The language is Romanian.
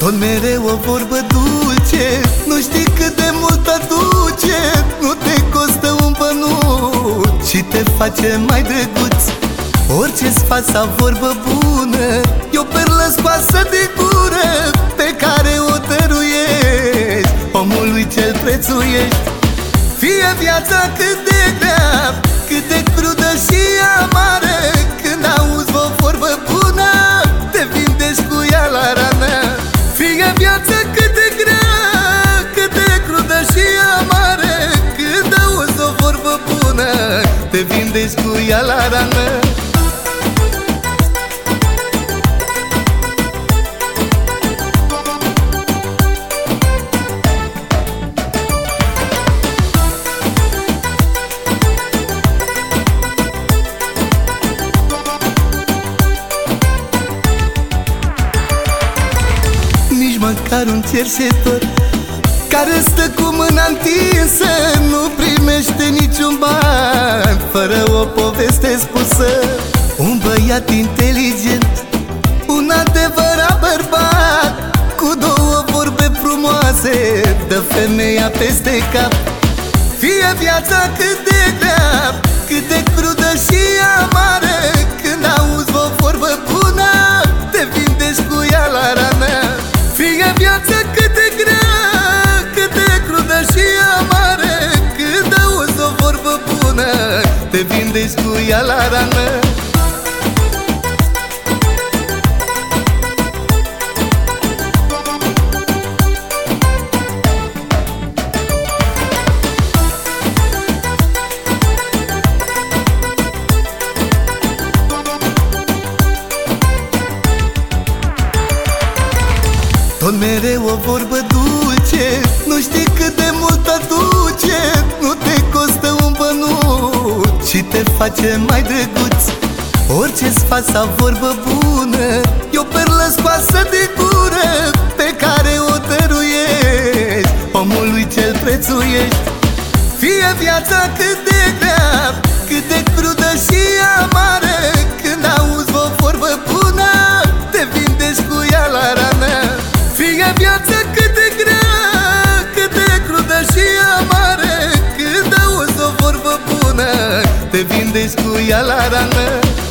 Tot mereu o vorbă dulce, nu știi cât de mult aduce. Nu te costă un bănuț și te face mai drăguț. Orice-ți faci sau vorbă bună e o perlă scoasă de gură, pe care o dăruiești omului ce-l prețuiești. Fie viața cât de grea, cât de crudă și amară, când auzi o vorbă bună, te vindești cu ea la rană. Fie viața cât de grea, cât de crudă și amară, când auzi o vorbă bună, te vindești cu ea la rană. Măcar un cerșetor care stă cu mâna întinsă nu primește niciun ban fără o poveste spusă. Un băiat inteligent, un adevărat bărbat, cu două vorbe frumoase dă femeia peste cap. Fie viața cât de grea, cât de crudă și amară, când auzi o vorbă bună, te vindești cu ea la rană. Fie viața cât de grea, cât de crudă și amară, când auzi o vorbă bună, te vindești cu ea la rană. Tot mereu o vorbă dulce, nu știi cât de mult aduce. Nu te costă un bănuț și te face mai drăguț. Orice-ți faci sau vorbă bună e o perlă scoasă de gură, pe care o dăruiești omului ce-l prețuiești. Fie viața cât de grea, cât de crudă și amară, când auzi o vorbă bună, te vindești cu ea la rană. Fie viața cât de grea, cât de crudă și amară, când auzi o vorbă bună, te vindești cu ea la rană.